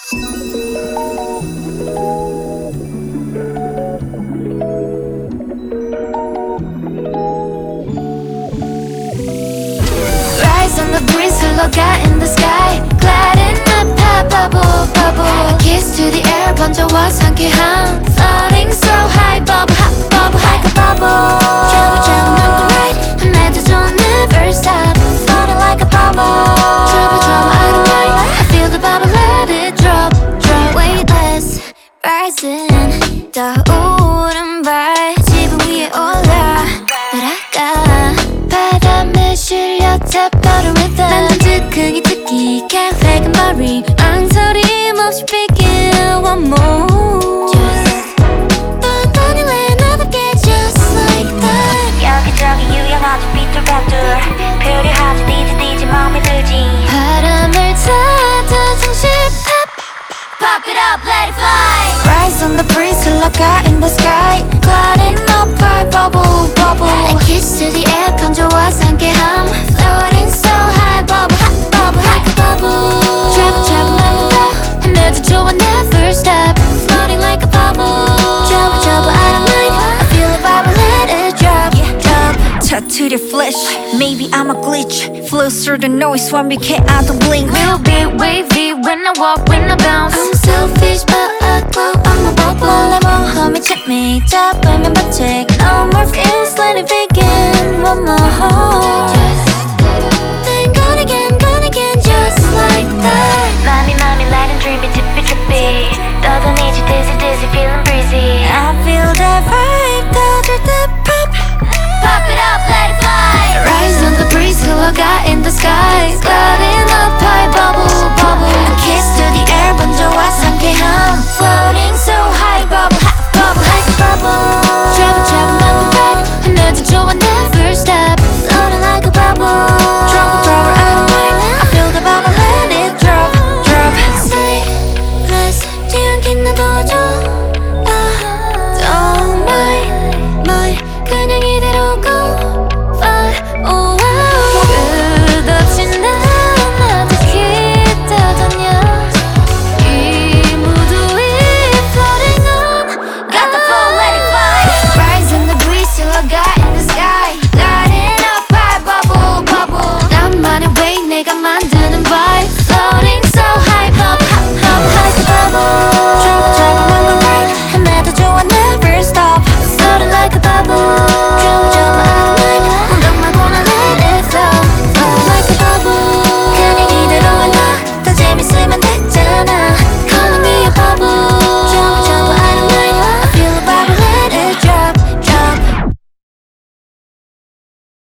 Rise on the breeze, 흘러가 in the sky. Glide in the pop, bubble, bubble. A kiss to the air, 번져와 상쾌함. Floating so high, bubble, hot bubble, like a bubble. Travel, travel, on the right. 헤매져도 never stop. Floating like a bubble. Trouble, trouble, out of mind. I feel the bubble, let it drop, drop. Weightless, rising. 떠오른 발, 지붕 위에 올라. 날아가. 바람에 실려 tap out of rhythm. 난 즉흥이 특기 can't fake my ring. 망설임 없이 begin one more. But anyway never get just like that. 여기저기 유연하지 삐뚤빼뚤 표류하지 디지 맘에 들지 바람을 타다 정신 pop. Pop it up, let it fly. Rise on the breeze, 흘러가 in the sky. Gliding up high, bubble, bubble. A kiss to the air, 건조와 상쾌함. Floating so high, bubble, hot bubble, like a bubble. Travel, travel, never 헤매도 좋아, never stop. Floating like a bubble. Trouble, trouble, out of mind. I feel the bubble, let it drop, drop. Tattooed your flesh, maybe I'm a glitch. Flows through the noise, 완벽해 I don't blink. Real big wavy when I walk, when I bounce. I'm selfish but I glow, I'm a bubble. 몰래 모험이 me 잡으면 반칙. No more fears, let it begin. One more. Then gone again, just like that. 맘이 let it dreamy, trippy 떠다니지 dizzy, feeling breezy. I feel that vibe, 떠들 때 pop. Pop it up, let it fly. Rise on the breeze, 흘러가 in the sky.